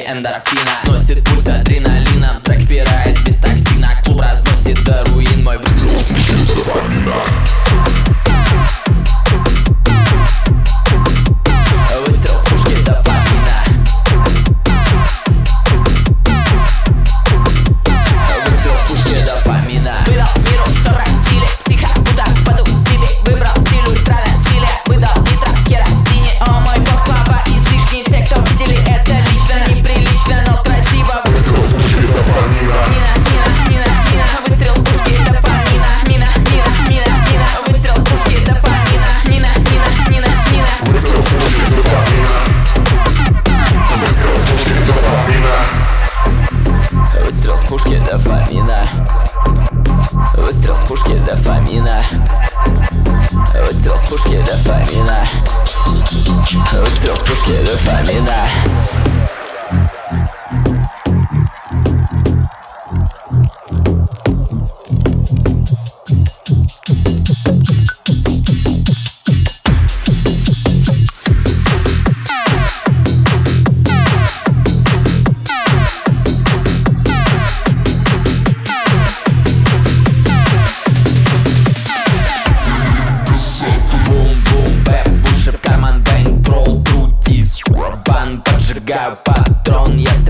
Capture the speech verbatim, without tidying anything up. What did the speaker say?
эндорфина. Сносит пульс адреналином, трек впирает без токсина. Клуб разносит до руин мой выстрел. Выстрел с пушки дофамина. Выстрел с пушки дофамина. Выдал миру, что просили, психа, будто потусили. Выбрал стиль ультранасилия, выдал нитро в керосине. О мой бог, слова излишни. Все, кто видели это лично, неприлично, но красиво. Выстрел с пушки дофамина. Мина, мина, мина, мина. Выстрел с пушки дофамина. Мина, мина, мина, мина. Выстрел с пушки дофамина. Нина, нина, нина, нина. Выстрел с пушки дофамина. Выстрел с пушки дофамина. Выстрел с пушки дофамина. Выстрел с пушки дофамина. Выстрел с пушки дофамина. Выстрел с пушки дофамина. Бум-бум-бэп, в уши в карман, бэнк-ролл, крутись. Бан, поджигаю патрон, я